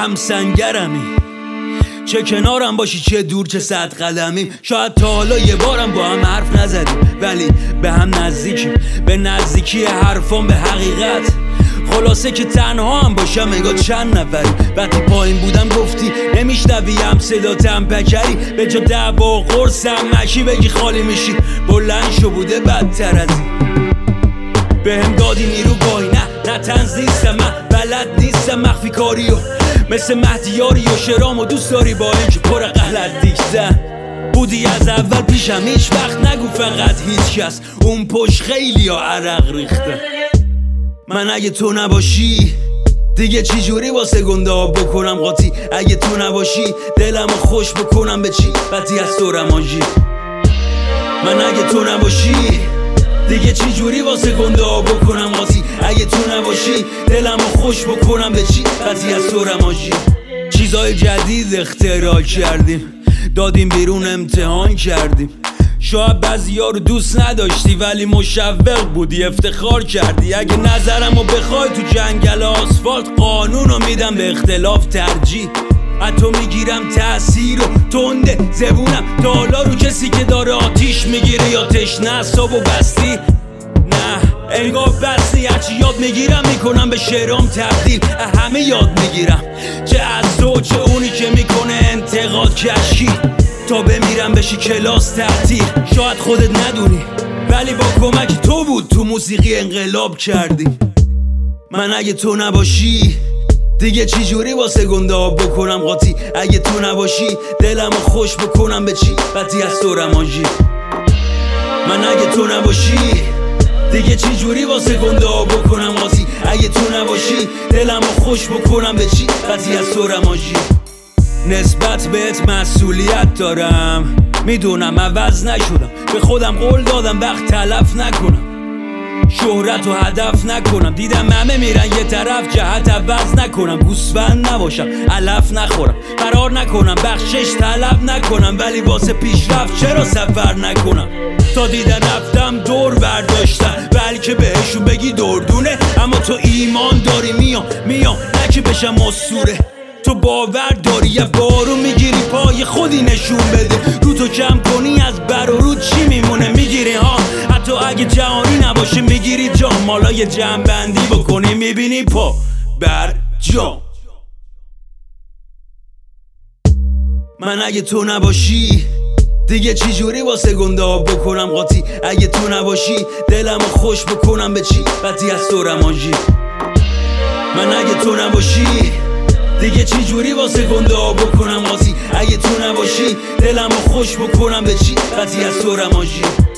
هم سنگرمی، چه کنارم باشی چه دور چه 100 قدمی. شاید تا حالا یه بارم با هم حرف نزدیم، ولی به هم نزدیکیم، به نزدیکی حرفان به حقیقت. خلاصه که تنها هم باشم انگار چند نفری. وقتی پایین بودم گفتی نمیشنویم صداتم پکری، به جا دعوا و قرصم مشی بگی خالی میشی. بلند شو بوده بدتر از این، بهم دادی نیرو گاهی نه تنز نیستم، من بلد نیستم مخفی کاریو مثل مهدیاری و شرامو دوست داری با اینکه پر غلط دیشتن بودی از اول پیشم. هیچ وقت نگو فقط هیچ کس، اون پشت خیلی ها عرق ریخته. من اگه تو نباشی دیگه چی جوری واسه گنده ها بکنم قاطی؟ اگه تو نباشی دلمو خوش بکنم به چی؟ بدی از تو رمانجی. من اگه تو نباشی دیگه چی جوری واسه گنده ها بکنم قاطی؟ اگه تو نباشی دلمو خوش بکنم به چی؟ بدی از تو رمانجی. چیزای جدید اختراع کردیم، دادیم بیرون امتحان کردیم. شاید بعضیا رو دوست نداشتی ولی مشوق بودی افتخار کردی. اگه نظرمو بخوای تو جنگل آسفالت قانونو میدم به اختلاف ترجیح. حتی میگیرم تأثیر و تنده زبونم تا حالا رو کسی که داره آتیش میگیره یا تشنه اعصابو بستی. نه انگار بستی، هرچی یاد میگیرم میکنم به شعرام تبدیل. همه یاد میگیرم، چه از تو چه اونی که میکنه انتقاد کشی، تا بمیرم بشی کلاس تعطیل. شاید خودت ندونی ولی با کمک تو بود تو موسیقی انقلاب کردی. من اگه تو نباشی دیگه چی جوری واسه گنده ها بکنم قاطی؟ اگه تو نباشی دلمو خوش بکنم به چی؟ بدی از تو رمانجی. من اگه تو نباشی دیگه چی جوری واسه گنده ها بکنم قاطی؟ اگه تو نباشی دلمو خوش بکنم به چی؟ بدی از تو رمانجی. نسبت بهت مسئولیت دارم، میدونم عوض نشدم، به خودم قول دادم وقت تلف نکنم، شهرت و هدف نکنم. دیدم همه میرن یه طرف، جهت عوض نکنم، گوسفند نباشم علف نخورم، قرار نکنم بخشش طلب نکنم، ولی واسه پیشرفت چرا سفر نکنم؟ تا دیدن رفتم دور برداشتن، بلکه بهشون بگی دردونه. اما تو ایمان داری میام نه که بشم اسطوره. تو باور داری یه بارو میگیری پای خودی نشون بده. رو تو کم کنی از بر و رو چی میمونه؟ میگیری ها، حتی اگه جهانی نباشه میگیری جام. مالا یه جمع بندی بکنی میبینی پا بر جام. من اگه تو نباشی دیگه چی جوری واسه گنده ها بکنم قاطی؟ اگه تو نباشی دلمو خوش بکنم به چی؟ بدی از تو رمانجی. من اگه تو نباشی دیگه چی جوری واسه گنده ها بکنم قاطی؟ اگه تو نباشی دلمو خوش بکنم به چی؟ بدی از تو رمانجی.